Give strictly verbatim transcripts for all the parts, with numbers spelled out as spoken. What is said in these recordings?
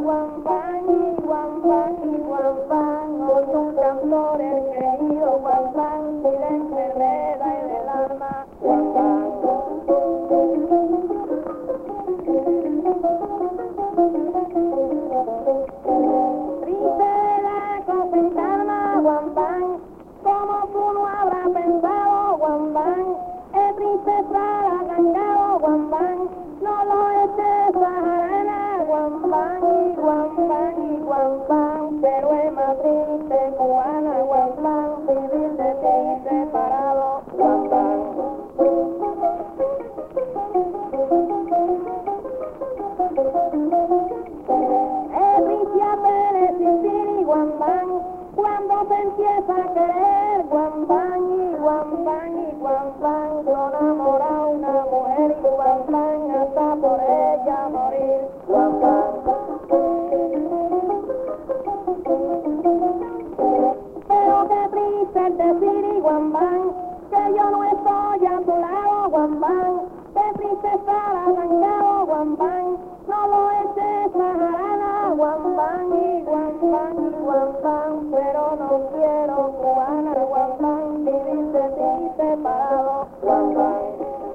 guambán, y guambán, y guambán, hoy un cantor el querido guambán, y de enfermedad y del alma, guambán. Triste de la cosa en calma, guambán, como tú no habrás pensado, guambán, es triste estar arrancado, guambán, no lo eches a jarana, guambán, y guambán, y guambán, pero es más triste cubana, guambán, vivir de ti separado, guambán. Es triste hacer existir, guambán, cuando se empieza a querer, guambán, y guambán, y guambán, yo enamoré a una mujer, y guambán, hasta por ella morir, guambán. Pero qué triste es decir, y guambán, que yo no estoy a tu lado, guambán, qué triste estar arrancado, guambán, no lo eches a jarana, guambán, y guambán, y guambán, pero no quiero cubana, guambán, vivir de ti separado, guambán.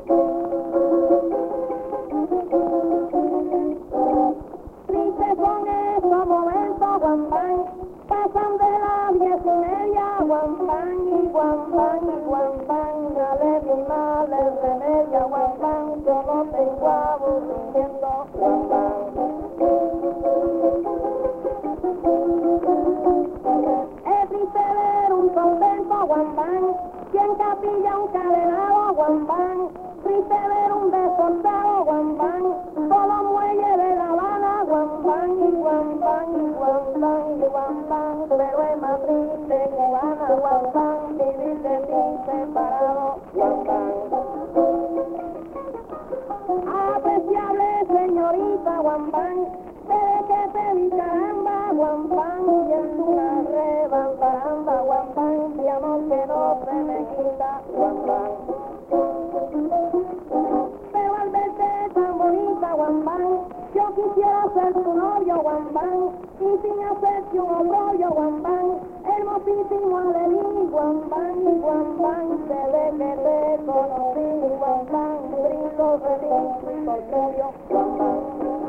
Triste son estos momentos, guambán, pasan de las diez y media, guambán, y guambán, y guambán, dale mi mal el remedio, guambán, yo no tengo aburrimiento, guambán. Es triste ver un convento, guambán, y en capilla un cadenado, guambán, triste ver un deportado, guambán, solo muelle de La Habana, guambán, y guambán, y guambán, y guambán, pero es más triste cubana, guambán, vivir de ti separado, guambán. Apreciable señorita, guambán, desde que te vi caramba, guambán, y en una rebambaramba, guambán, mi amor que no se me quita, guambán. Pero al verte tan bonita, guambán, yo quisiera ser tu novio, guambán, y sin hacerte un rollo, guambán, hermosísimo alelí, guambán, y guambán, desde que te conocí, guambán, brinco feliz, solterio, guambán.